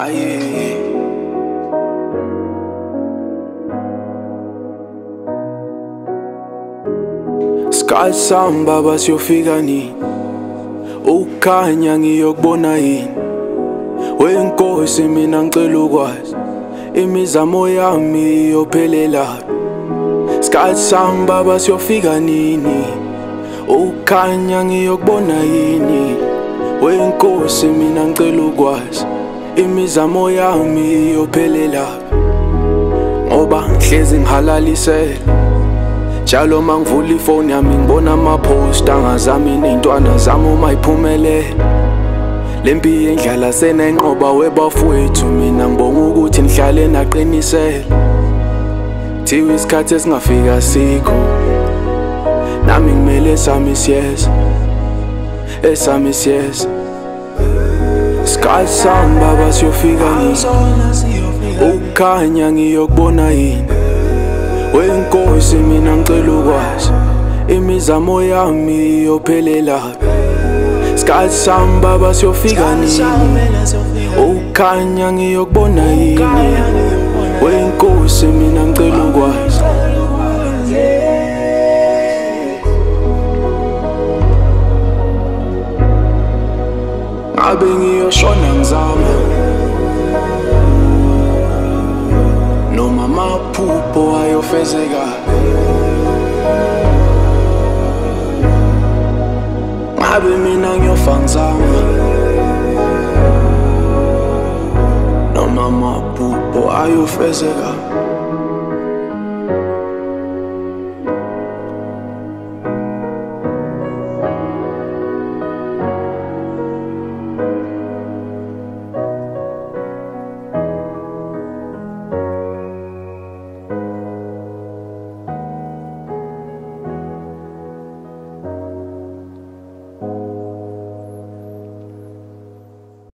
Aye. Sikhathi sami baba siyofika nini? Ukukhanya ngiyokubona yini? Wenkosi mina ngicela ukwazi, imizamo yami iyophelela. Sikhathi sami baba siyofika nini? Ukukhanya ngiyokubona yini? Wenkosi mina ngicela ukwazi, imizamo yami iyophelela. Ngoba ngihlezi ngihalalisela, njalo mangivula ifoni yami ngibona ama-post angazami ney'ntwana zami uma iphumelela. Lempi yendlala senenqoba webafowethu, mina ngibonga ukuthi nihlale naqinisela. Thiwa isikhathi esingafika sikho, nami ngimele esami siyeza, esami siyeza. Sikhathi sami baba siyofika nini? Ukukhanya ngiyokubona yini? Wenkosi mina ngicela ukwazi, imizamo yami iyophelela. Sikhathi sami baba siyofika nini? Ukukhanya ngiyokubona yini? Wenkosi mina ngicela ukwazi. Ngabe ngiyoshona ngizama, noma amaphupho ayofezeka? Ngabe mina ngiyofa ngizama, noma amaphupho ayofezeka?